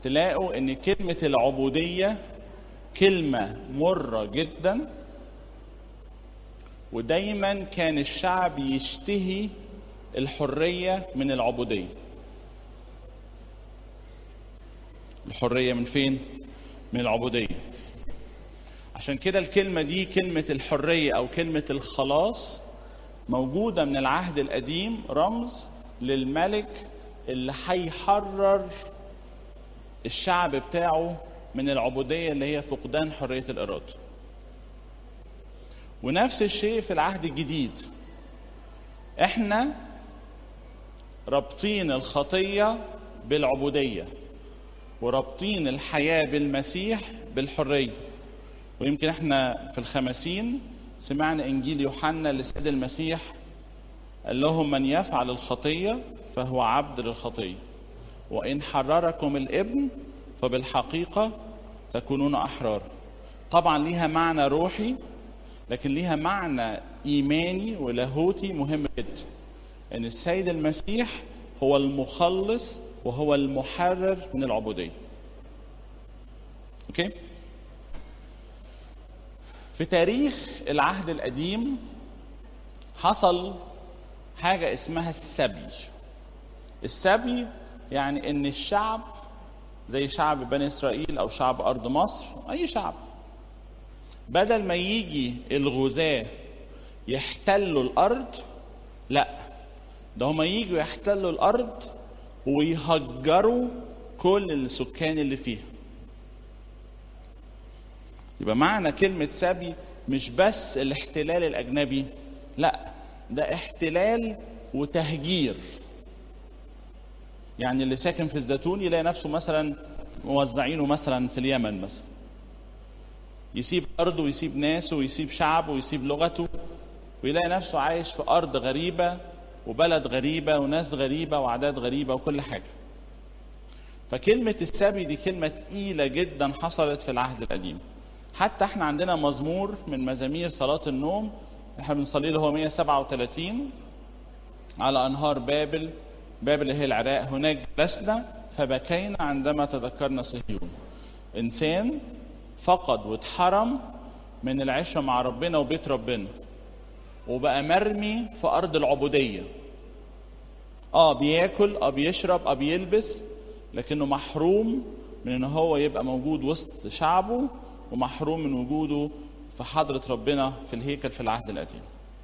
تلاقوا ان كلمة العبودية كلمة مرة جدا، ودايما كان الشعب يشتهي الحرية من العبودية. الحرية من فين؟ من العبودية. عشان كده الكلمة دي، كلمة الحرية أو كلمة الخلاص، موجودة من العهد القديم، رمز للملك اللي هيحرر الشعب بتاعه من العبودية اللي هي فقدان حرية الإرادة. ونفس الشيء في العهد الجديد، احنا رابطين الخطية بالعبودية، ورابطين الحياة بالمسيح بالحرية. ويمكن احنا في الخمسين سمعنا انجيل يوحنا لسيد المسيح قال لهم: من يفعل الخطية فهو عبد للخطية، وإن حرركم الابن فبالحقيقة تكونون أحرار. طبعا ليها معنى روحي، لكن ليها معنى إيماني ولاهوتي مهم جدا، أن السيد المسيح هو المخلص وهو المحرر من العبودية. أوكي؟ في تاريخ العهد القديم حصل حاجة اسمها السبي. السبي يعني ان الشعب زي شعب بني اسرائيل او شعب ارض مصر، اي شعب، بدل ما يجي الغزاة يحتلوا الارض، لا، ده هما يجوا يحتلوا الارض ويهجروا كل السكان اللي فيها. يبقى معنى كلمة سبي مش بس الاحتلال الأجنبي، لا، ده احتلال وتهجير. يعني اللي ساكن في الزيتون يلاقي نفسه مثلا موزعينه مثلا في اليمن مثلا، يسيب أرضه ويسيب ناسه ويسيب شعبه ويسيب لغته، ويلاقي نفسه عايش في أرض غريبة وبلد غريبة وناس غريبة وعادات غريبة وكل حاجة. فكلمة السبي دي كلمة تقيلة جدا حصلت في العهد القديم. حتى احنا عندنا مزمور من مزامير صلاة النوم احنا بنصلي له، هو 137: على أنهار بابل، بابل هي العراق، هناك جلسنا فبكينا عندما تذكرنا صهيون. إنسان فقد واتحرم من العيشة مع ربنا وبيت ربنا، وبقى مرمي في أرض العبودية. بياكل، بيشرب، بيلبس، لكنه محروم من ان هو يبقى موجود وسط شعبه، ومحروم من وجوده في حضرة ربنا في الهيكل في العهد القديم.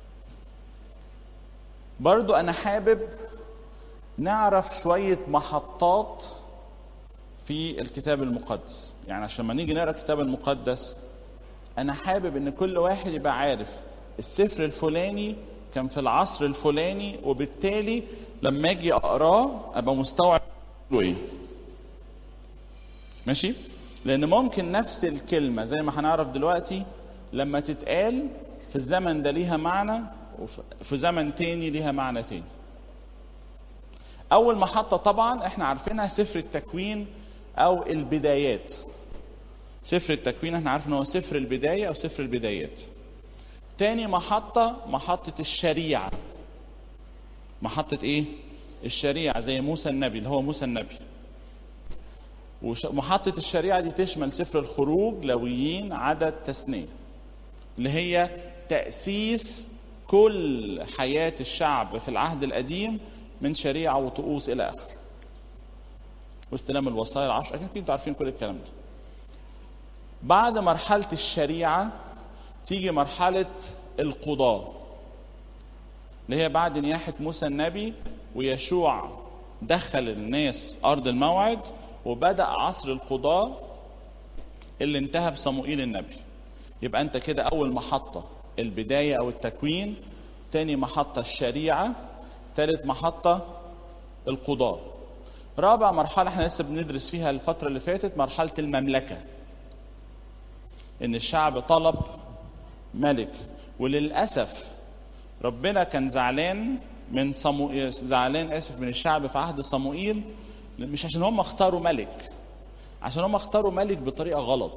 برضو أنا حابب نعرف شوية محطات في الكتاب المقدس. يعني عشان ما نيجي نقرأ الكتاب المقدس، أنا حابب إن كل واحد يبقى عارف السفر الفلاني كان في العصر الفلاني، وبالتالي لما أجي أقراه أبقى مستوعب إيه. ماشي؟ لأن ممكن نفس الكلمة زي ما هنعرف دلوقتي لما تتقال في الزمن ده ليها معنى، وفي زمن تاني ليها معنى تاني. أول محطة طبعا احنا عارفينها سفر التكوين أو البدايات. سفر التكوين احنا عارفين هو سفر البداية أو سفر البدايات. تاني محطة الشريعة. محطة ايه؟ الشريعة، زي موسى النبي اللي هو موسى النبي. ومحطة الشريعة دي تشمل سفر الخروج، لويين، عدد، تثنية، اللي هي تأسيس كل حياة الشعب في العهد القديم من شريعة وطقوس إلى آخره، واستلام الوصايا العشر. أكيد انتوا عارفين كل الكلام ده. بعد مرحلة الشريعة تيجي مرحلة القضاء، اللي هي بعد نياحة موسى النبي ويشوع دخل الناس أرض الموعد، وبدأ عصر القضاء اللي انتهى بصموئيل النبي. يبقى أنت كده أول محطة البداية أو التكوين، تاني محطة الشريعة، ثالث محطة القضاء. رابع مرحلة احنا لسه بندرس فيها الفترة اللي فاتت، مرحلة المملكة، إن الشعب طلب ملك. وللأسف ربنا كان زعلان من من الشعب في عهد صموئيل، مش عشان هم اختاروا ملك، عشان هم اختاروا ملك بطريقة غلط.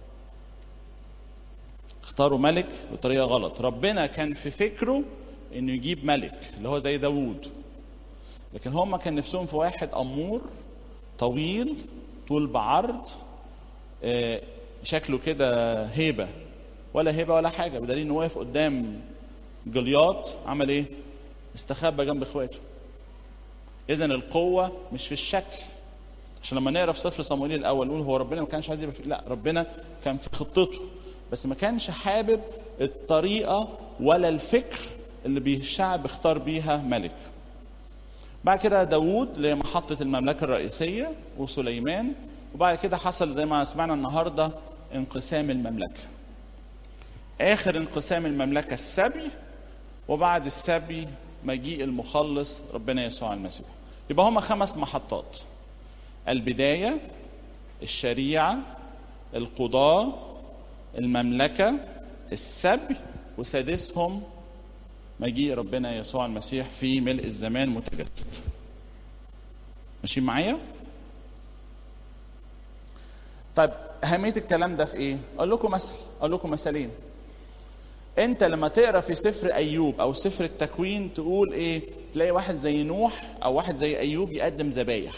اختاروا ملك بطريقة غلط. ربنا كان في فكره انه يجيب ملك اللي هو زي داوود، لكن هم كان نفسهم في واحد أمور طويل طول بعرض، شكله كده هيبة، ولا هيبة ولا حاجة، بدليل انه واقف قدام جلياط عمل ايه؟ استخبى جنب اخواته. اذا القوة مش في الشكل، عشان لما نقرا في سفر صموئيل الاول نقول هو ربنا ما كانش عايز لا، ربنا كان في خطته، بس ما كانش حابب الطريقة ولا الفكر اللي الشعب اختار بيها ملك. بعد كده داوود لمحطة المملكة الرئيسية وسليمان، وبعد كده حصل زي ما سمعنا النهاردة انقسام المملكة. آخر انقسام المملكة السبي، وبعد السبي مجيء المخلص ربنا يسوع المسيح. يبقى هما 5 محطات: البداية، الشريعة، القضاء، المملكة، السبي، وسادسهم مجيء ربنا يسوع المسيح في ملء الزمان متجسد. ماشيين معايا؟ طيب أهمية الكلام ده في إيه؟ أقول لكم مثالين. أنت لما تقرأ في سفر أيوب أو سفر التكوين تقول إيه؟ تلاقي واحد زي نوح أو واحد زي أيوب يقدم ذبايح.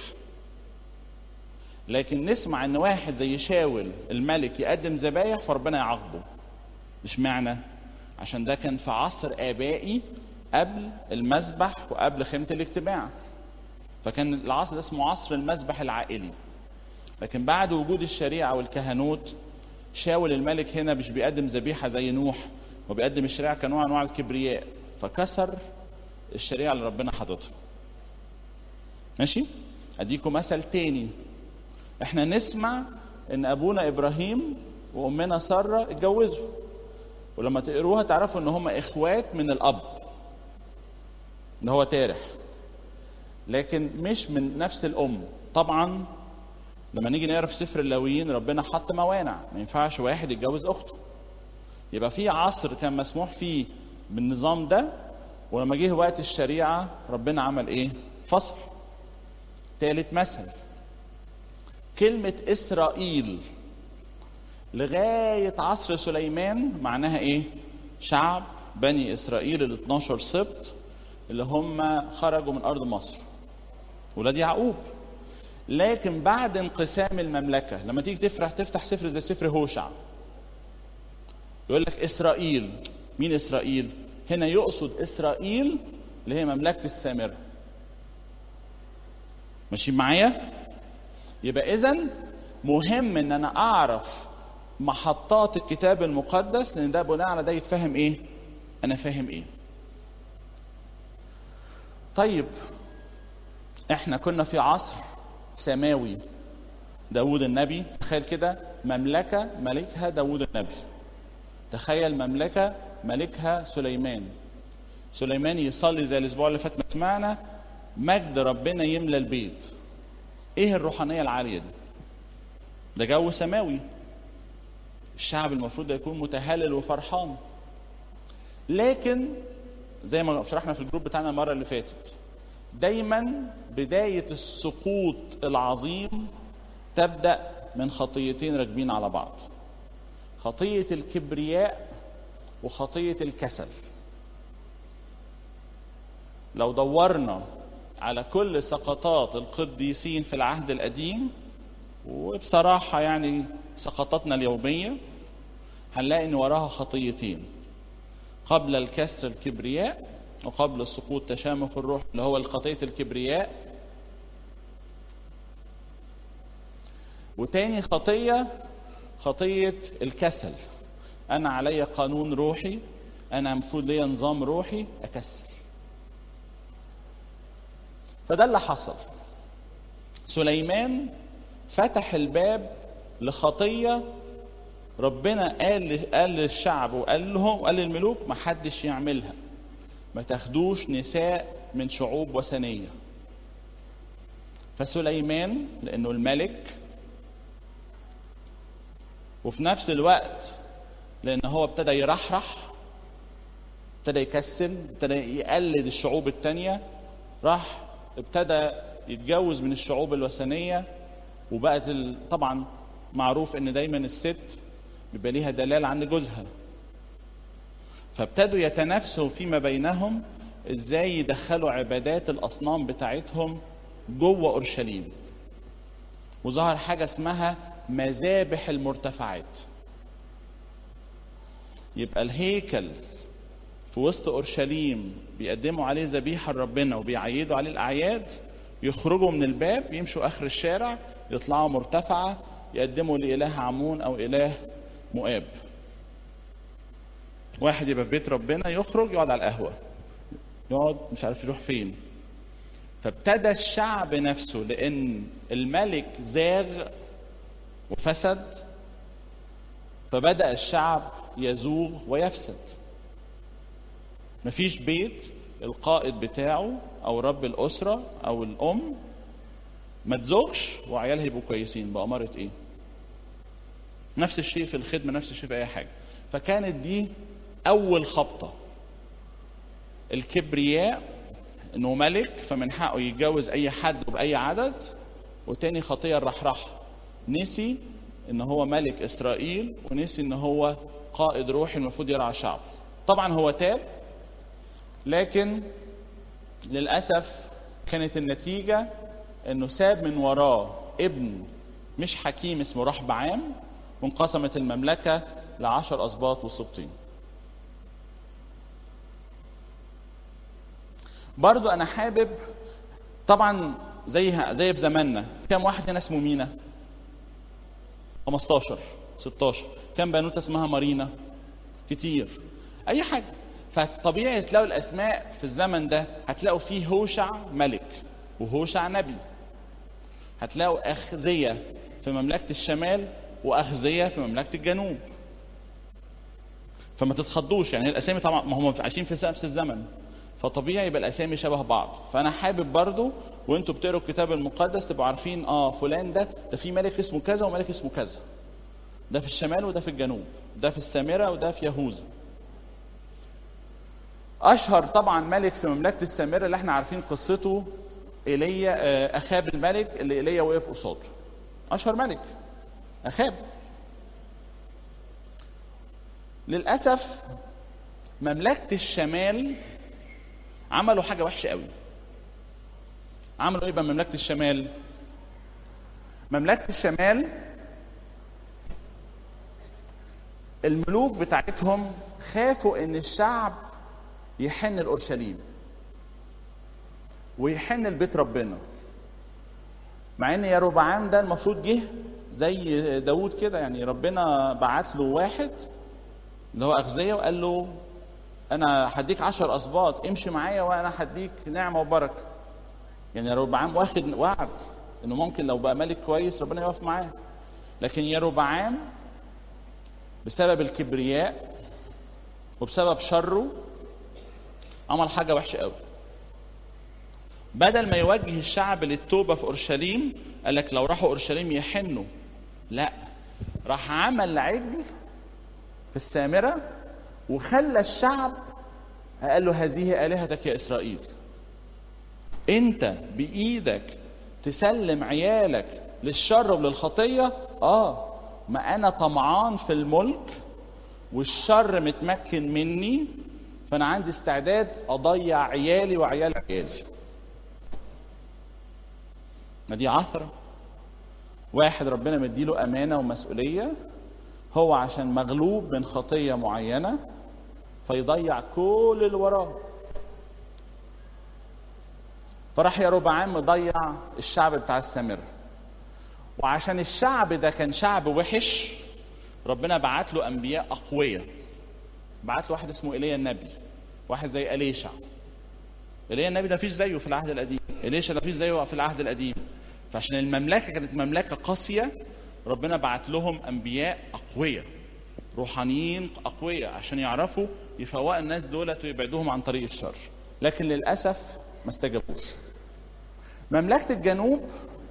لكن نسمع إن واحد زي شاول الملك يقدم ذبايح فربنا يعاقبه. مش معنى عشان ده كان في عصر آبائي قبل المذبح وقبل خيمة الاجتماع، فكان العصر ده اسمه عصر المذبح العائلي. لكن بعد وجود الشريعة والكهنوت، شاول الملك هنا مش بيقدم ذبيحة زي نوح، وبيقدم الشريعة كنوع أنواع الكبرياء، فكسر الشريعة اللي ربنا حاططها. ماشي؟ أديكم مثل تاني. احنا نسمع ان ابونا ابراهيم وامنا سارة اتجوزوا، ولما تقروها تعرفوا ان هم اخوات من الاب اللي هو تارح، لكن مش من نفس الام. طبعا لما نيجي نقرا في سفر اللاويين ربنا حط موانع، ما ينفعش واحد يتجوز اخته. يبقى في عصر كان مسموح فيه بالنظام ده، ولما جه وقت الشريعة ربنا عمل ايه؟ فصل. ثالث مثل، كلمة إسرائيل لغاية عصر سليمان معناها إيه؟ شعب بني إسرائيل 12 سبط اللي هم خرجوا من أرض مصر، ولاد يعقوب. لكن بعد انقسام المملكة لما تيجي تفتح سفر زي سفر هوشع يقول لك إسرائيل. مين إسرائيل؟ هنا يقصد إسرائيل اللي هي مملكة السامرة. ماشيين معايا؟ يبقى إذن مهم ان انا اعرف محطات الكتاب المقدس، لان ده بناء على ده يتفهم ايه انا فاهم ايه. طيب احنا كنا في عصر سماوي داود النبي. تخيل كده مملكة ملكها داود النبي، تخيل مملكة ملكها سليمان يصلي زي الاسبوع اللي فات ما سمعنا مجد ربنا يملى البيت. ايه الروحانية العالية دي؟ ده جو سماوي، الشعب المفروض ده يكون متهلل وفرحان. لكن زي ما شرحنا في الجروب بتاعنا المرة اللي فاتت، دايما بداية السقوط العظيم تبدأ من خطيتين راكبين على بعض: خطية الكبرياء وخطية الكسل. لو دورنا على كل سقطات القديسين في العهد القديم، وبصراحة يعني سقطاتنا اليومية، هنلاقي ان وراها خطيتين: قبل الكسر الكبرياء، وقبل السقوط تشامخ الروح اللي هو خطية الكبرياء، وتاني خطية الكسل. انا علي قانون روحي، انا المفروض ليا نظام روحي، اكسل. فده اللي حصل. سليمان فتح الباب لخطية ربنا قال للشعب وقال للملوك ما حدش يعملها: ما تاخدوش نساء من شعوب وثنية. فسليمان لأنه الملك، وفي نفس الوقت لأن هو ابتدى يرحرح، ابتدى يكسل، ابتدى يقلد الشعوب التانية، راح ابتدى يتجوز من الشعوب الوثنية. وبقت طبعا معروف ان دايما الست بيبقى ليها دلال عند جوزها، فابتدوا يتنافسوا فيما بينهم ازاي يدخلوا عبادات الاصنام بتاعتهم جوه اورشليم. وظهر حاجة اسمها مذابح المرتفعات. يبقى الهيكل في وسط أورشليم بيقدموا عليه ذبيحة لربنا وبيعيدوا عليه الأعياد، يخرجوا من الباب يمشوا آخر الشارع يطلعوا مرتفعة يقدموا لإله عمون أو إله مؤاب. واحد يبقى في بيت ربنا يخرج يقعد على القهوة، يقعد مش عارف يروح فين. فابتدى الشعب نفسه لأن الملك زاغ وفسد، فبدأ الشعب يزوغ ويفسد. مفيش بيت القائد بتاعه أو رب الأسرة أو الأم ما تزوغش وعيالها يبقوا كويسين. بأمارة إيه؟ نفس الشيء في الخدمة، نفس الشيء في أي حاجة. فكانت دي أول خبطة، الكبرياء، إنه ملك فمن حقه يتجوز أي حد بأي عدد. وتاني خطية الرحرحة، نسي إن هو ملك إسرائيل ونسي إن هو قائد روحي المفروض يرعى شعب. طبعا هو تاب، لكن للأسف كانت النتيجة إنه ساب من وراه ابن مش حكيم اسمه رحبعام، وانقسمت المملكة ل10 أسباط وسبطين. برضو أنا حابب، طبعا زي في زماننا كم واحد هنا اسمه مينا؟ 15 16. كم بنوتة اسمها مارينا؟ كتير. أي حاجة. فطبيعي تلاقوا الأسماء في الزمن ده، هتلاقوا فيه هوشع ملك وهوشع نبي. هتلاقوا أخزية في مملكة الشمال وأخزية في مملكة الجنوب. فما تتخضوش، يعني الأسامي طبعا ما هم عايشين في نفس الزمن، فطبيعي يبقى الأسامي شبه بعض. فأنا حابب برضو وانتوا بتقروا الكتاب المقدس تبقوا عارفين فلان ده في ملك اسمه كذا وملك اسمه كذا، ده في الشمال وده في الجنوب، ده في السامرة وده في يهوذا. أشهر طبعا ملك في مملكة السامرة اللي احنا عارفين قصته إيليا، أخاب الملك اللي إيليا وقف قصاده. أشهر ملك أخاب. للأسف مملكة الشمال عملوا حاجة وحشة قوي. عملوا ايه بمملكة الشمال؟ مملكة الشمال الملوك بتاعتهم خافوا ان الشعب يحن لأورشليم ويحن لبيت ربنا، مع ان يروبعام ده المفروض جه زي داود كده، يعني ربنا بعت له واحد اللي هو أخزية وقال له انا هديك 10 أسباط امشي معايا وانا هديك نعمة وبركة. يعني يروبعام واخد وعد انه ممكن لو بقى ملك كويس ربنا يقف معاه. لكن يروبعام بسبب الكبرياء وبسبب شره عمل حاجة وحشة قوي. بدل ما يوجه الشعب للتوبة في أورشليم قال لك لو راحوا أورشليم يحنوا، لا، راح عمل عجل في السامرة وخلى الشعب قال له هذه آلهتك يا إسرائيل. انت بإيدك تسلم عيالك للشر وللخطية؟ ما أنا طمعان في الملك والشر متمكن مني، فأنا عندي استعداد أضيع عيالي وعيال عيالي. ما دي عثرة. واحد ربنا مديله أمانة ومسؤولية، هو عشان مغلوب من خطية معينة فيضيع كل اللي وراه. فراح يروبعام مضيع الشعب بتاع السامرة. وعشان الشعب ده كان شعب وحش، ربنا بعت له أنبياء أقوياء. بعت له واحد اسمه إيليا النبي، واحد زي أليشع. إيليا النبي ده مفيش زيه في العهد القديم، إليشع ده مفيش زيه في العهد القديم. فعشان المملكة كانت مملكة قاسية، ربنا بعت لهم أنبياء أقوياء روحانيين أقوياء عشان يعرفوا يفوقوا الناس دولت ويبعدوهم عن طريق الشر. لكن للأسف ما استجابوش. مملكة الجنوب،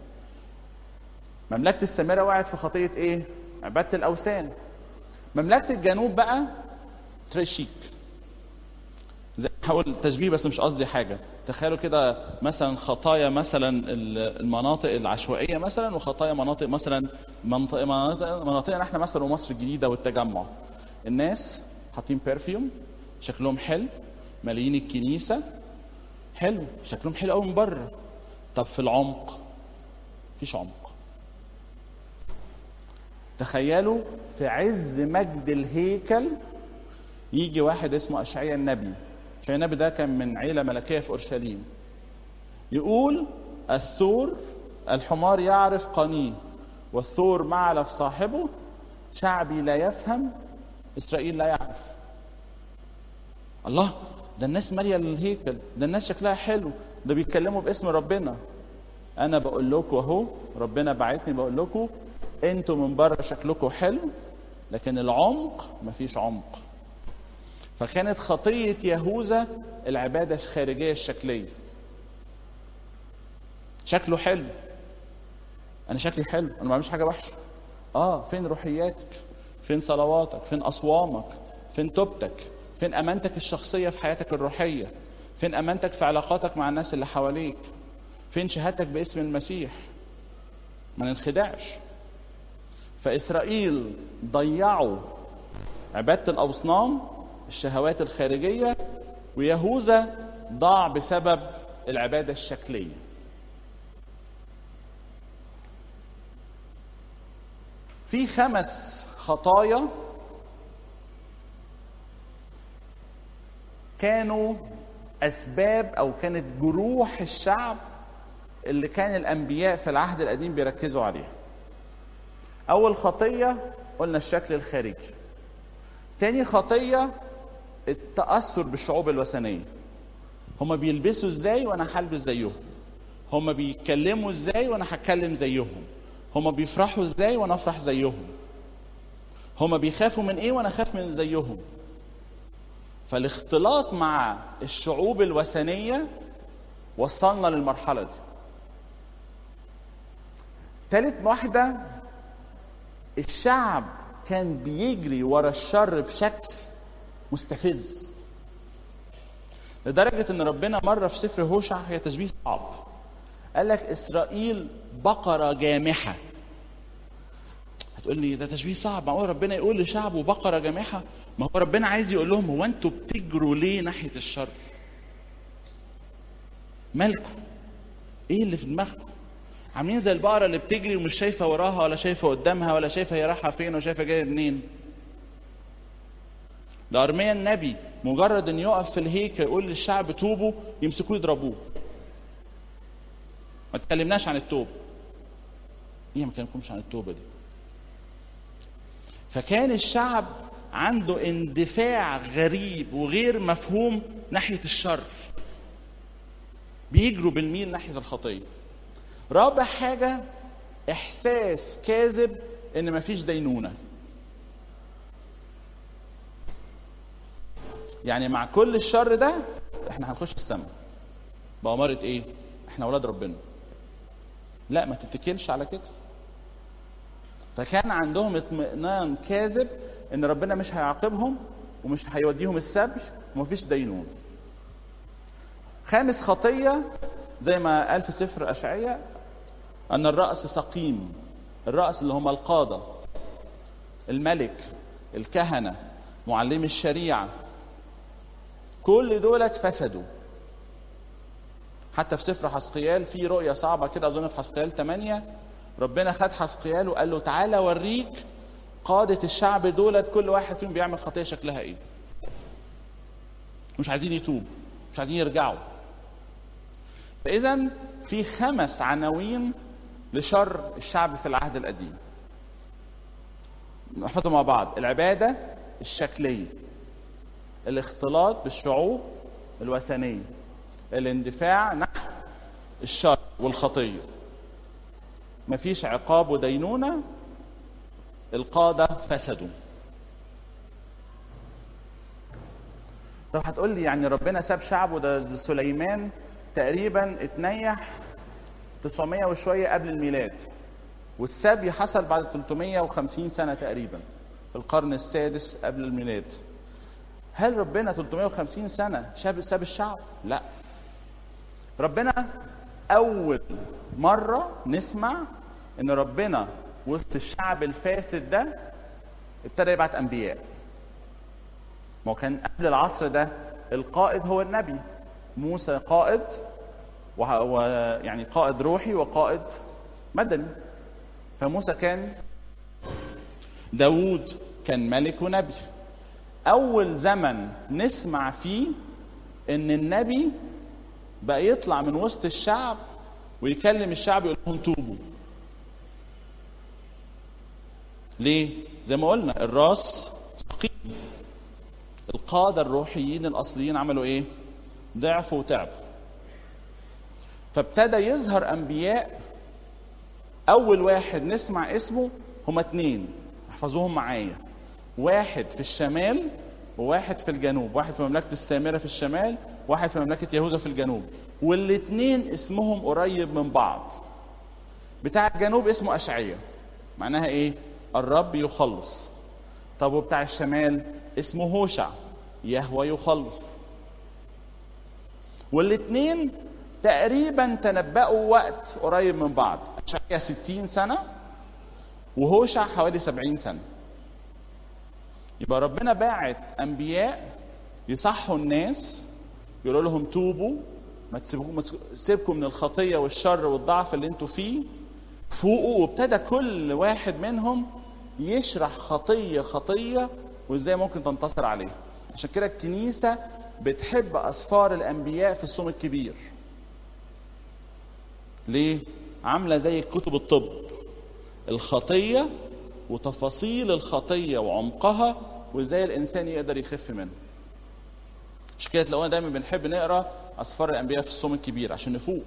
مملكة السامرة وقعت في خطية ايه؟ عبادة الأوثان. مملكة الجنوب بقى تريشيك، زي هقول تشبيه بس مش قصدي حاجة. تخيلوا كده مثلا خطايا مثلا المناطق العشوائية مثلا، وخطايا مناطق مثلا مناطقنا احنا مثلا ومصر الجديدة والتجمع. الناس حاطين برفيوم، شكلهم حلو، مالين الكنيسة حلو، شكلهم حلو قوي من بره. طب في العمق مفيش عمق. تخيلوا في عز مجد الهيكل يجي واحد اسمه أشعياء النبي. أشعياء النبي ده كان من عيلة ملكية في أورشليم. يقول الثور الحمار يعرف قنيه والثور معلف صاحبه، شعبي لا يفهم إسرائيل لا يعرف. الله، ده الناس مالية الهيكل، ده الناس شكلها حلو، ده بيتكلموا باسم ربنا. أنا بقول لكم أهو، ربنا بعتني بقول لكم أنتوا من بره شكلكم حلو لكن العمق مفيش عمق. فكانت خطية يهوذا العبادة الخارجية الشكلية. شكله حلو، أنا شكلي حلو، أنا ما بعملش حاجة وحشة. فين روحياتك؟ فين صلواتك؟ فين أصوامك؟ فين توبتك؟ فين أمانتك الشخصية في حياتك الروحية؟ فين أمانتك في علاقاتك مع الناس اللي حواليك؟ فين شهادتك باسم المسيح؟ ما ننخدعش. فإسرائيل ضيعوا عبادة الأصنام، الشهوات الخارجية، ويهوذا ضاع بسبب العبادة الشكلية. في 5 خطايا كانوا أسباب أو كانت جروح الشعب اللي كان الأنبياء في العهد القديم بيركزوا عليها. أول خطية قلنا الشكل الخارجي. تاني خطية التأثر بالشعوب الوثنية. هما بيلبسوا ازاي وانا هلبس زيهم، هما بيتكلموا ازاي وانا هتكلم زيهم، هما بيفرحوا ازاي وانا افرح زيهم، هما بيخافوا من ايه وانا اخاف من زيهم. فالاختلاط مع الشعوب الوثنية وصلنا للمرحلة دي. ثالث واحدة، الشعب كان بيجري ورا الشر بشكل مستفز، لدرجة ان ربنا مرة في سفر هوشع، هي تشبيه صعب، قال لك اسرائيل بقرة جامحة. هتقول لي ده تشبيه صعب، معقول ربنا يقول لشعبه بقرة جامحة؟ ما هو ربنا عايز يقول لهم هو انتوا بتجروا ليه ناحية الشر؟ مالكم؟ ايه اللي في دماغكم؟ عاملين زي البقرة اللي بتجري ومش شايفة وراها ولا شايفة قدامها ولا شايفة هي رايحة فين ولا شايفة جاية منين. ده أرميا النبي مجرد ان يقف في الهيكل يقول للشعب توبوا، يمسكوه يضربوه. ما تكلمناش عن التوبة. ايه ما كلمكمش عن التوبة دي؟ فكان الشعب عنده اندفاع غريب وغير مفهوم ناحية الشر، بيجروا بالميل ناحية الخطية. رابع حاجة احساس كاذب ان مفيش دينونة. يعني مع كل الشر ده احنا هنخش السماء بأمارة ايه؟ احنا اولاد ربنا. لا، ما تتكلش على كده. فكان عندهم اطمئنان كاذب ان ربنا مش هيعاقبهم ومش هيوديهم السبي ومفيش دينون. خامس خطية زي ما قال في سفر أشعياء ان الرأس سقيم. الرأس اللي هم القادة، الملك، الكهنة، معلمي الشريعة، كل دولت فسدوا. حتى في سفر حسقيال في رؤية صعبة كده، أظن في حسقيال 8 ربنا خد حسقيال وقال له تعالى اوريك قادة الشعب دولت كل واحد فيهم بيعمل خطية شكلها ايه. مش عايزين يتوبوا، مش عايزين يرجعوا. فإذا في 5 عناوين لشر الشعب في العهد القديم. نحفظهم مع بعض: العبادة الشكلية، الاختلاط بالشعوب الوثنية، الاندفاع نحو الشر والخطية، مفيش عقاب ودينونة، القادة فسدوا. طب هتقول لي يعني ربنا ساب شعبه، ده سليمان تقريبا اتنيح 900 وشوية قبل الميلاد، والسبي حصل بعد 350 سنة تقريبا في القرن السادس قبل الميلاد. هل ربنا 350 سنة ساب الشعب؟ لا. ربنا أول مرة نسمع إن ربنا وسط الشعب الفاسد ده ابتدى يبعت أنبياء. ما كان قبل العصر ده القائد هو النبي. موسى قائد، ويعني قائد روحي وقائد مدني. فموسى كان داود كان ملك ونبي. أول زمن نسمع فيه إن النبي بقى يطلع من وسط الشعب ويكلم الشعب يقول لهم توبوا. ليه؟ زي ما قلنا الراس ثقيل. القادة الروحيين الأصليين عملوا إيه؟ ضعفوا وتعبوا. فابتدى يظهر أنبياء. أول واحد نسمع اسمه هما 2، احفظوهم معايا. واحد في الشمال وواحد في الجنوب، واحد في مملكة السامرة في الشمال، واحد في مملكة يهوذا في الجنوب، والاتنين اسمهم قريب من بعض. بتاع الجنوب اسمه أشعياء، معناها ايه؟ الرب يخلص. طب وبتاع الشمال اسمه هوشع، يهوى يخلص. والاتنين تقريبا تنبأوا وقت قريب من بعض. أشعياء 60 سنة وهوشع حوالي 70 سنة. يبقى ربنا باعت أنبياء يصحوا الناس، يقولوا لهم توبوا، ما تسيبكم من الخطية والشر والضعف اللي انتوا فيه، فوقوا. وابتدى كل واحد منهم يشرح خطية خطية وازاي ممكن تنتصر عليها. عشان كده الكنيسة بتحب أسفار الأنبياء في الصوم الكبير. ليه؟ عاملة زي كتب الطب، الخطية وتفاصيل الخطية وعمقها وازاي الإنسان يقدر يخف منها. عشان كده تلاقونا دايما بنحب نقرأ أسفار الأنبياء في الصوم الكبير عشان نفوق.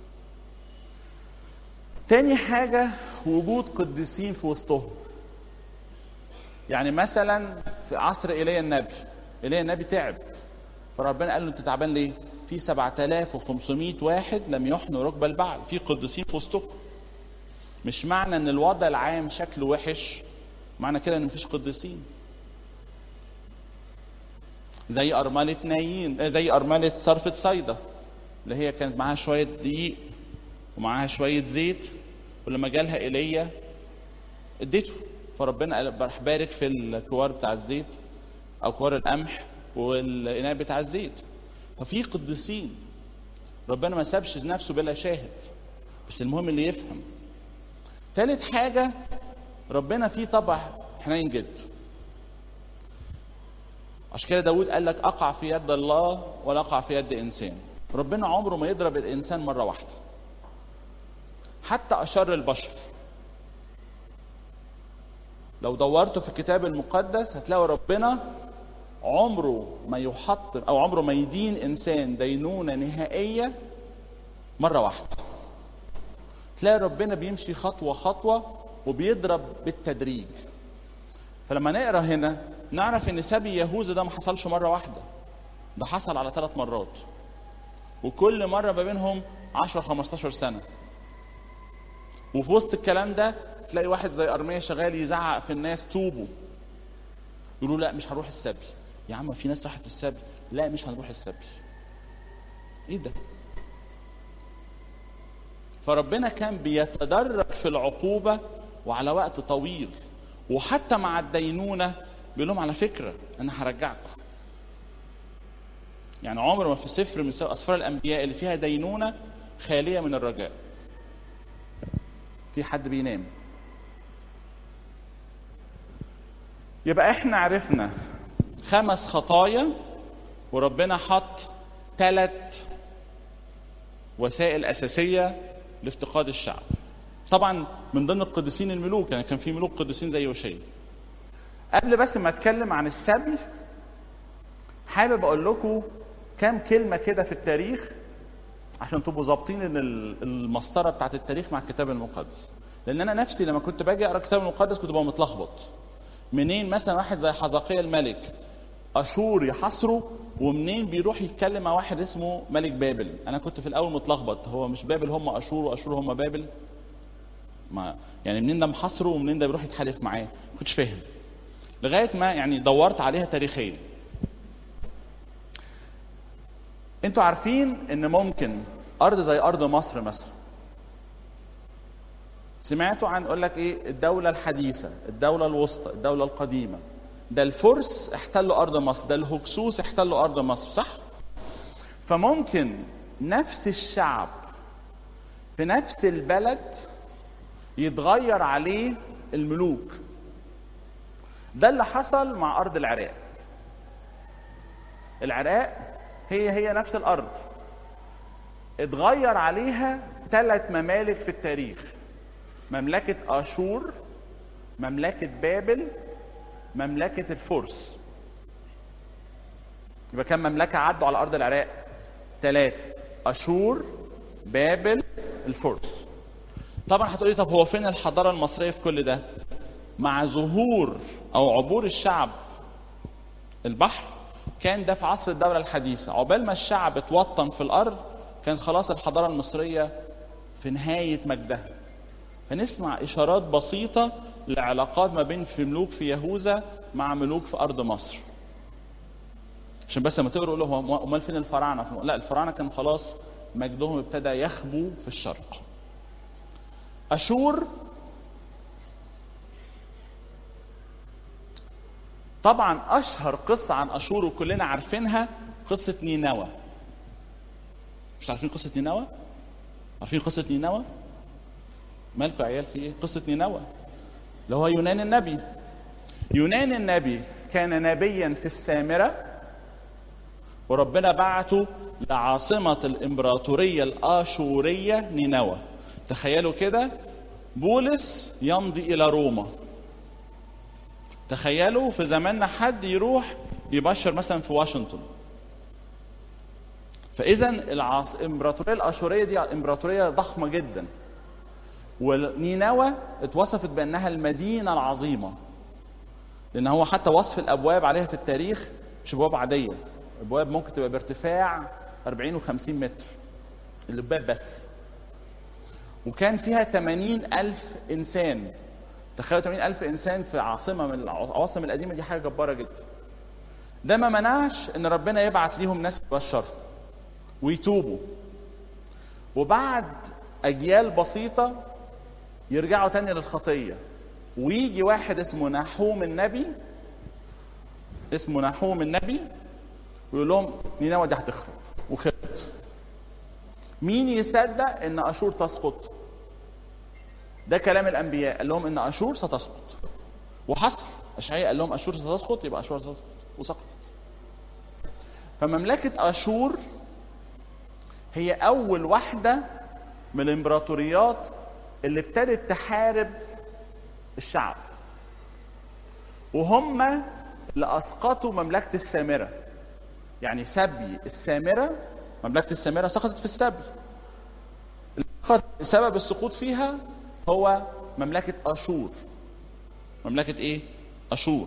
تاني حاجة وجود قديسين في وسطهم. يعني مثلا في عصر إيليا النبي تعب، فربنا قال له انت تعبان ليه؟ في 7500 واحد لم يحنوا ركب البعل، في قديسين في وسطكم. مش معنى ان الوضع العام شكله وحش معنى كده ان مفيش قديسين. زي أرملة نايين، زي أرملة صرفة صيدا اللي هي كانت معاها شوية دقيق ومعاها شوية زيت، ولما جالها إيليا اديته، فربنا راح بارك في الكوار بتاع الزيت أو كوار القمح والإناء بتاع الزيت. ففي قديسين، ربنا ما سابش نفسه بلا شاهد، بس المهم اللي يفهم. ثالث حاجة ربنا فيه طبع حنين جد. عشان كده داود قال لك أقع في يد الله ولا أقع في يد إنسان. ربنا عمره ما يضرب الإنسان مرة واحدة، حتى أشر البشر. لو دورتوا في الكتاب المقدس هتلاقوا ربنا عمره ما يحطم أو عمره ما يدين إنسان دينونة نهائية مرة واحدة. تلاقي ربنا بيمشي خطوة خطوة وبيضرب بالتدريج. فلما نقرأ هنا نعرف ان سبي يهوذا ده ما حصلش مرة واحدة، ده حصل على 3 مرات، وكل مرة ما بينهم 10-15 سنة. وفي وسط الكلام ده تلاقي واحد زي أرميا شغال يزعق في الناس توبوا، يقولوا لا مش هنروح السبي. يا عم في ناس راحت السبي، لا مش هنروح السبي. ايه ده؟ فربنا كان بيتدرج في العقوبة وعلى وقت طويل، وحتى مع الدينونة بيقول لهم على فكرة أنا هرجعكم. يعني عمر ما في سفر من أسفار الأنبياء اللي فيها دينونة خالية من الرجاء. في حد بينام. يبقى احنا عرفنا 5 خطايا، وربنا حط 3 وسائل أساسية لافتقاد الشعب. طبعا من ضمن القديسين الملوك، يعني كان في ملوك قديسين زي يوشيا. قبل بس ما اتكلم عن السبي حابب اقول لكم كام كلمه كده في التاريخ عشان تبقوا ظابطين ان المسطره بتاعت التاريخ مع الكتاب المقدس. لان انا نفسي لما كنت باجي اقرا الكتاب المقدس كنت ببقى متلخبط. منين مثلا واحد زي حزقيا الملك اشور يحاصره، ومنين بيروح يتكلم مع واحد اسمه ملك بابل؟ انا كنت في الاول متلخبط، هو مش بابل هم اشور واشور هم بابل؟ ما يعني منين ده محاصره ومنين ده بيروح يتحالف معاه؟ ما كنتش فاهم لغايه ما يعني دورت عليها تاريخيا. انتوا عارفين ان ممكن ارض زي ارض مصر مثلا، سمعتوا عن يقول لك ايه الدوله الحديثه، الدوله الوسطى، الدوله القديمه. ده الفرس احتلوا ارض مصر، ده الهكسوس احتلوا ارض مصر، صح؟ فممكن نفس الشعب في نفس البلد يتغير عليه الملوك. ده اللي حصل مع أرض العراق. العراق هي نفس الأرض، اتغير عليها 3 ممالك في التاريخ: مملكة آشور، مملكة بابل، مملكة الفرس. يبقى كم مملكة عدوا على أرض العراق؟ 3: آشور، بابل، الفرس. طبعا هتقولي طب هو فين الحضارة المصرية في كل ده؟ مع ظهور أو عبور الشعب البحر، كان ده في عصر الدولة الحديثة. عقبال ما الشعب اتوطن في الأرض كان خلاص الحضارة المصرية في نهاية مجدها. فنسمع إشارات بسيطة لعلاقات ما بين في ملوك في يهوذا مع ملوك في أرض مصر. عشان بس لما تقروا له هو امال فين الفراعنه؟ لا، الفراعنه كان خلاص مجدهم ابتدى يخبو في الشرق. اشور طبعا اشهر قصه عن اشور وكلنا عارفينها قصه نينوى. مش عارفين قصه نينوى؟ عارفين قصه نينوى؟ مالكم يا عيال في ايه؟ قصه نينوى اللي هو يونان النبي. يونان النبي كان نبيا في السامره، وربنا بعته لعاصمة الإمبراطورية الآشورية نينوى. تخيلوا كده، بولس يمضي إلى روما. تخيلوا في زماننا حد يروح يبشر مثلا في واشنطن. فإذا الإمبراطورية الآشورية دي إمبراطورية ضخمة جدا، ونينوى اتوصفت بأنها المدينة العظيمة، لأن هو حتى وصف الأبواب عليها في التاريخ مش أبواب عادية، أبواب ممكن تبقى بارتفاع 40 و50 متر الباب بس. وكان فيها 80,000 إنسان. تخيلوا 80,000 إنسان في عاصمة من العواصم القديمة، دي حاجة جبارة جدا. ده ما منعش إن ربنا يبعت ليهم ناس تبشر ويتوبوا، وبعد أجيال بسيطة يرجعوا تاني للخطية، ويجي واحد اسمه نحوم النبي ويقول لهم نينوى دي هتخرب وخربت. مين يصدق ان اشور تسقط؟ ده كلام الانبياء، قال لهم ان اشور ستسقط، وحصل. اشعياء قال لهم اشور ستسقط، يبقى اشور ستسقط، وسقطت. فمملكة اشور هي اول واحدة من الامبراطوريات اللي ابتدت تحارب الشعب، وهم اللي اسقطوا مملكة السامرة. يعني سبي السامرة، مملكة السامرة سقطت في السبي. سبب السقوط فيها هو مملكة أشور. مملكة إيه؟ أشور.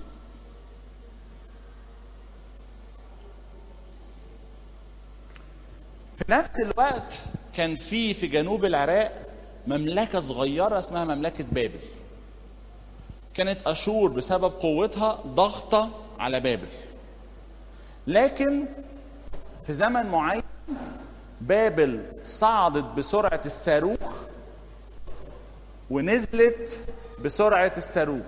في نفس الوقت كان في جنوب العراق مملكة صغيرة اسمها مملكة بابل. كانت أشور بسبب قوتها ضغطة على بابل، لكن في زمن معين بابل صعدت بسرعة الصاروخ ونزلت بسرعة الصاروخ.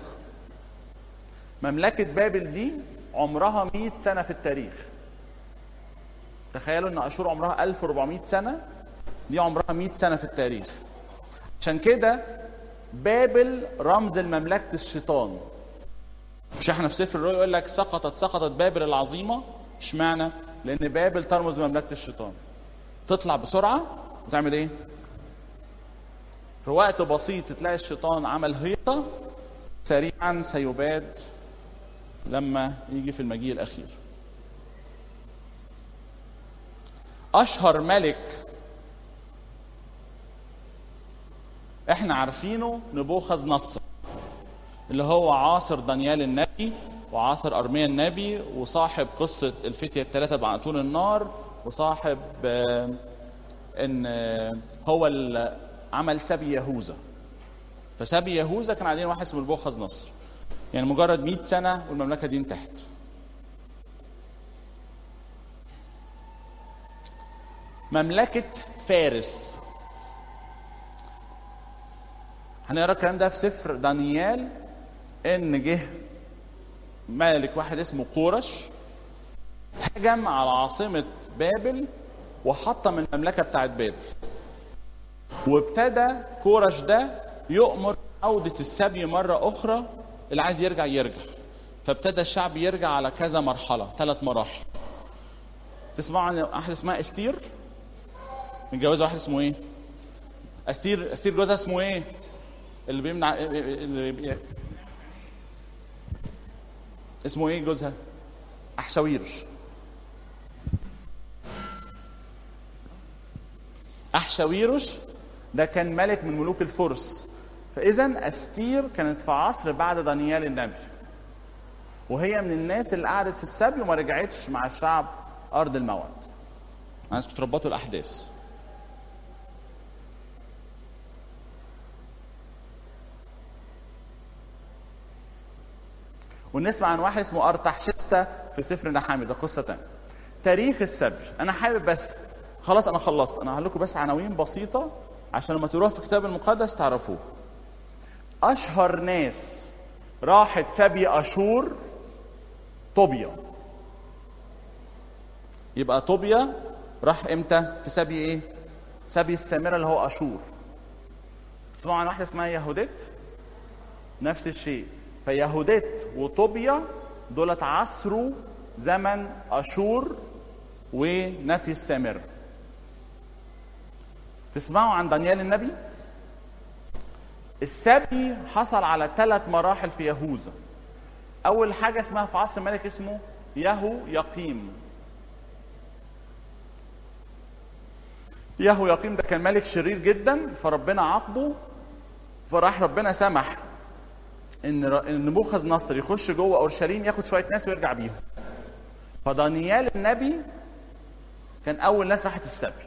مملكة بابل دي عمرها 100 سنة في التاريخ. تخيلوا ان اشور عمرها 1400 سنة، دي عمرها 100 سنة في التاريخ. عشان كده بابل رمز المملكة الشيطان. مش احنا في سفر الرؤيا يقول لك سقطت بابل العظيمة؟ اشمعنى؟ لان بابل ترمز لمملكة الشيطان. تطلع بسرعة وتعمل ايه؟ في وقت بسيط تلاقي الشيطان عمل هيطة، سريعا سيباد لما يجي في المجيء الأخير. أشهر ملك احنا عارفينه نبوخذ نصر، اللي هو عاصر دانيال النبي وعاصر أرميا النبي، وصاحب قصة الفتية الثلاثة بعتون النار، وصاحب ان هو اللي عمل سبي يهوذا. فسبي يهوذا كان عليه واحد اسمه نبوخذ نصر. يعني مجرد 100 سنة والمملكة دي انتهت. مملكة فارس، هنقرا الكلام ده في سفر دانيال، ان جه ملك واحد اسمه كورش هجم على عاصمة بابل وحطم المملكة بتاعت بابل، وابتدى كورش ده يؤمر عودة السبي مرة أخرى اللي عايز يرجع يرجع. فابتدى الشعب يرجع على كذا مرحله، 3 مراحل. تسمعوا عن واحده اسمها استير، متجوزه واحد اسمه ايه؟ استير جوزها اسمه ايه؟ اللي بيمنع اسمه ايه جوزها؟ احشاويرش. احشاويرش ده كان ملك من ملوك الفرس. فاذا استير كانت في عصر بعد دانيال النبي، وهي من الناس اللي قعدت في السبي وما رجعتش مع الشعب ارض الموعد. عايزكم تربطوا الاحداث. ونسمع عن واحد اسمه ارتحشستا في سفر نحامي، ده قصه تانية. تاريخ السبي انا حابب بس خلاص انا خلصت، انا هقول لكم بس عناوين بسيطه عشان لما تروحوا في الكتاب المقدس تعرفوه. اشهر ناس راحت سبي اشور طوبيا. يبقى طوبيا راح امتى في سبي ايه؟ سبي السامره اللي هو اشور. تسمعوا عن واحده اسمها يهودت؟ نفس الشيء. فيهودت وطوبيا دولت عصروا زمن اشور ونفي السامره. تسمعوا عن دانيال النبي؟ السبي حصل على 3 مراحل في يهوذا. اول حاجه اسمها في عصر ملك اسمه يهو يقيم. يهو يقيم ده كان ملك شرير جدا، فربنا عاقبه، فراح ربنا سمح ان نبوخذ نصر يخش جوه اورشليم ياخد شويه ناس ويرجع بيهم. فدانيال النبي كان اول ناس راحت السبي.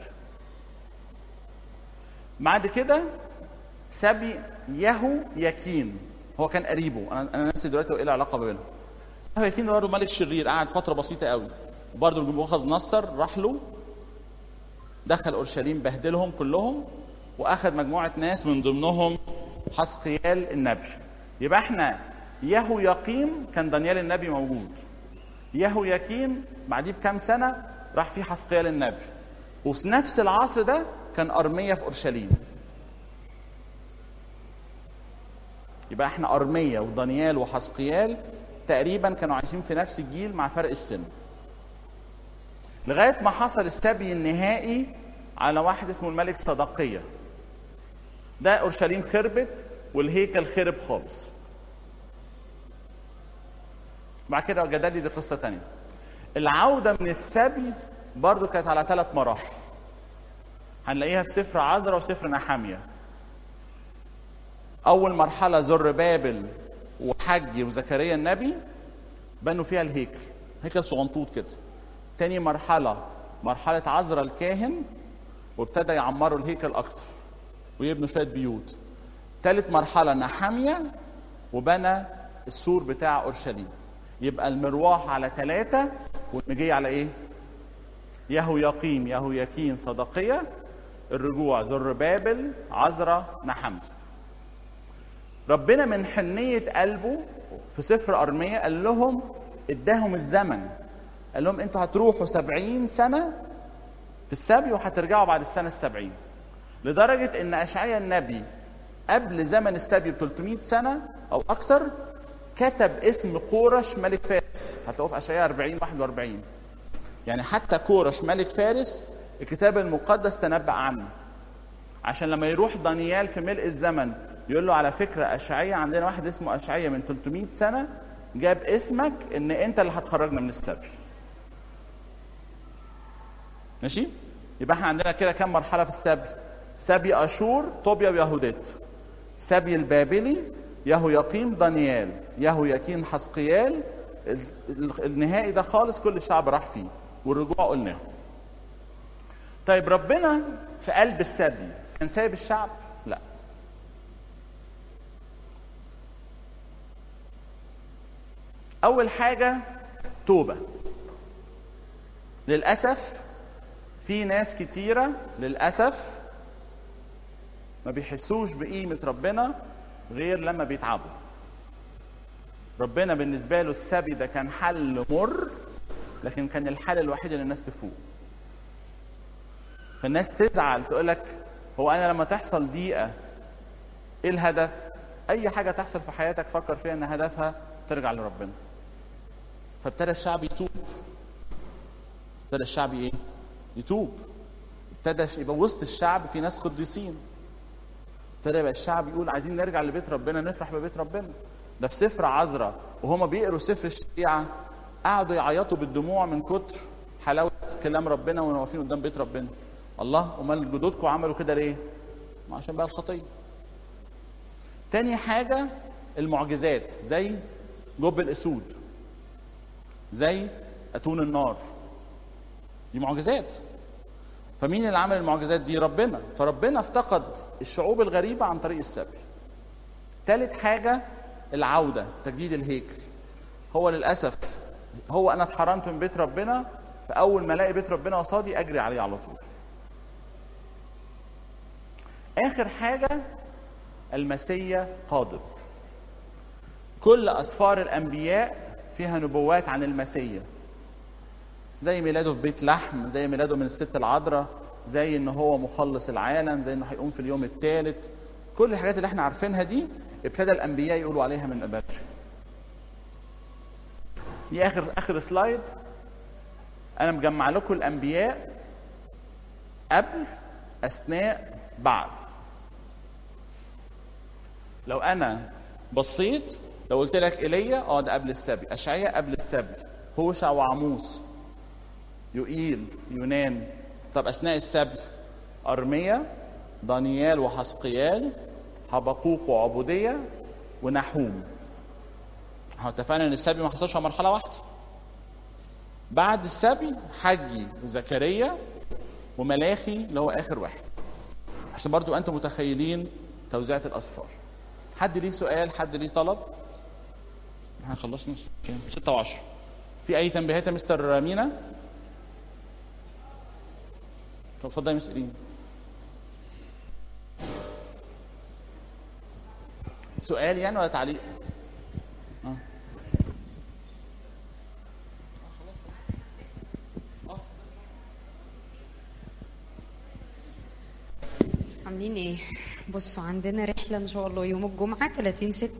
بعد كده سبي يهو يكين، هو كان قريبه، انا ناسي دلوقتي ايه العلاقه بينهم. يهو يكين ده برضه ملك شرير، قعد فتره بسيطه قوي، وبرضه نبوخذ نصر راح له، دخل اورشليم بهدلهم كلهم، واخذ مجموعه ناس من ضمنهم حسقيال النبي. يبقى احنا يهو يقيم كان دانيال النبي موجود، يهو يكين بعديه بكام سنه راح فيه حسقيال النبي، وفي نفس العصر ده كان ارميا في اورشليم. يبقى احنا ارميا ودانيال وحسقيال تقريبا كانوا عايشين في نفس الجيل مع فرق السن، لغايه ما حصل السبي النهائي على واحد اسمه الملك صدقية. ده اورشليم خربت والهيكل خرب خالص. بعد كده جدالي دي قصه تانية. العوده من السبي برضو كانت على 3 مراحل، هنلاقيها في سفر عزرا وسفر نحامية. اول مرحله زربابل وحجي وزكريا النبي بنوا فيها الهيكل، هيكل صغنطوط كده. تاني مرحله عزرا الكاهن، وابتدى يعمروا الهيكل اكتر ويبنوا شويه بيوت. ثالث مرحله نحامية وبنى السور بتاع اورشليم. يبقى المرواح على 3 والمجي على ايه؟ يهو يقيم، يهو يكين، صدقية. الرجوع زربابل، عزرا، نحامية. ربنا من حنية قلبه في سفر أرميا قال لهم، اداهم الزمن، قال لهم انتوا هتروحوا 70 سنة في السبي وهترجعوا بعد السنة 70. لدرجة ان أشعيا النبي قبل زمن السبي ب 300 سنة او اكتر كتب اسم كورش ملك فارس، هتلاقوه في أشعيا 40-41. يعني حتى كورش ملك فارس الكتاب المقدس تنبأ عنه، عشان لما يروح دانيال في ملء الزمن يقول له على فكرة أشعيا عندنا واحد اسمه أشعيا من 300 سنة جاب اسمك ان انت اللي هتخرجنا من السبي. ماشي؟ يبقى احنا عندنا كده كم مرحلة في السبي؟ سبي أشور، طوبيا ويهودت. سبي البابلي، يهو يقيم، دانيال، يهو يكين، حسقيال. النهائي ده خالص كل الشعب راح فيه، والرجوع قلناه. طيب ربنا في قلب السبي كان سايب الشعب؟ لا. أول حاجة توبة. للأسف في ناس كتيرة للأسف ما بيحسوش بقيمة ربنا غير لما بيتعبوا. ربنا بالنسبة له السبي ده كان حل مر، لكن كان الحل الوحيد ان الناس تفوق. فالناس تزعل تقولك هو انا لما تحصل ضيقة ايه الهدف؟ اي حاجه تحصل في حياتك فكر فيها ان هدفها ترجع لربنا. فابتدى الشعب يتوب. ابتدى الشعب ايه؟ يتوب. ابتدى يبقى وسط الشعب في ناس قديسين. ابتدى يبقى الشعب يقول عايزين نرجع لبيت ربنا، نفرح ببيت ربنا. ده في سفر عذراء وهما بيقروا سفر الشريعه قعدوا يعيطوا بالدموع من كتر حلاوه كلام ربنا واحنا واقفين قدام بيت ربنا. الله، امال جدودكم عملوا كده ليه؟ ما عشان بقى الخطيه. تاني حاجه المعجزات، زي جب الاسود، زي اتون النار. دي معجزات. فمين اللي عمل المعجزات دي؟ ربنا. فربنا افتقد الشعوب الغريبه عن طريق السبي. ثالث حاجه العوده، تجديد الهيكل. هو للاسف انا اتحرمت من بيت ربنا، فاول ما الاقي بيت ربنا قصادي اجري عليه على طول. اخر حاجه المسيا قادم. كل اسفار الانبياء فيها نبوات عن المسيا، زي ميلاده في بيت لحم، زي ميلاده من الست العذراء، زي ان هو مخلص العالم، زي انه هيقوم في اليوم الثالث. كل الحاجات اللي احنا عارفينها دي ابتدى الانبياء يقولوا عليها من بدري. دي اخر سلايد. انا مجمع لكم الانبياء قبل، اثناء، بعد. لو انا بصيت، لو قلت لك ايليا ده قبل السبي، اشعياء قبل السبي، هوشع وعموس، يوئيل، يونان. طب اثناء السبي ارميا، دانيال وحسقيال، حبقوق وعبودية ونحوم. احنا اتفقنا ان السبي ما حصلش على مرحله واحده. بعد السبي حجي وزكريا وملاخي اللي هو اخر واحد، عشان برضو انتم متخيلين توزيعة الاسفار. حد ليه سؤال؟ حد ليه طلب؟ احنا خلصنا كام؟ 6 و10. في اي تنبيهات يا مستر مينا؟ طب اتفضل يا مستر. سؤال يعني ولا تعليق؟ عاملين ايه؟ بصوا عندنا رحله ان شاء الله يوم الجمعه 30/6